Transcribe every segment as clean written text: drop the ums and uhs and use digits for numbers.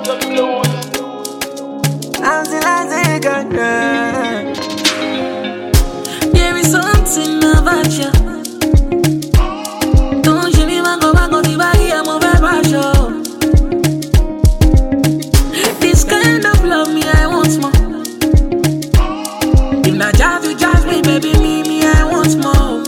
I'm still a second girl. There is something about you. Don't you me go back on the body, I'm over pressure. This kind of love me, I want more. If not just you judge me, baby, me, I want more.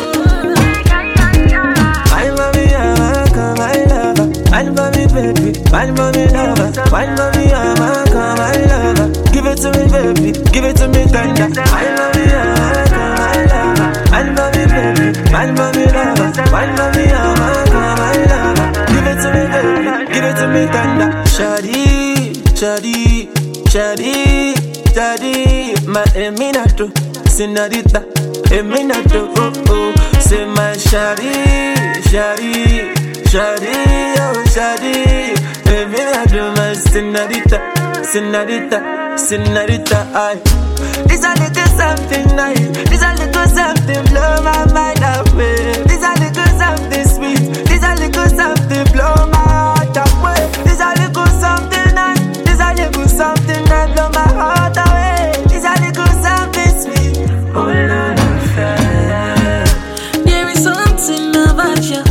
Wine for me, come my lover. Wine for me, baby. Wine for me, lover. Wine for me, come my lover. Give it to me, baby. Give it to me, tender. Wine for me, come my lover. Wine for me, baby. Wine for me, lover. Wine for me, come my lover. Give it to me, baby. Give it to me, tender. Shawty, shawty, shawty, shawty, my eminato, señorita, eminato, oh oh. Say my shawty, shawty, shawty, oh shawty, eminato, my señorita, señorita, señorita, ay. This a little something nice, this a little something blow my mind away. This a little something sweet, this a little something blow my heart away. This a little something nice, this a little something that blow my heart away. This a little something sweet, oh Lord, there is something about you.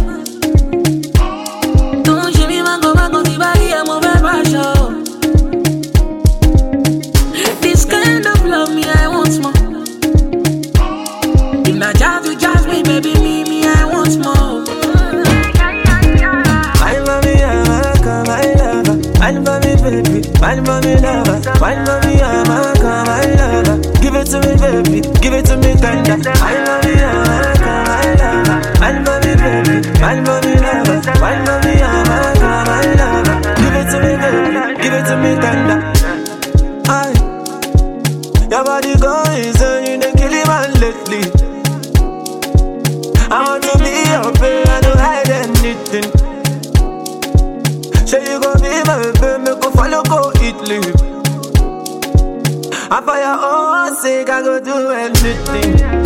Don't you me go back on the body, I'm over pressure. This kind of love me, I want more. If not just you judge me, baby, me, I want more. wine for me, come my lover. Wine for me, baby. Wine for me, lover. Wine for me, come my lover. Give it to me, baby. Give it to me, tender. Wine for me, come my lover. Wine for me, baby. Wine for me, lover. Wine for me, come my lover. Give it to me, baby. Give it to me, tender. Aye. Your body going so you done kill him man lately. I want to be your babe, I don't hide anything. Say you gon' be my babe, me go follow, go Italy. And for your own sake, I go do anything.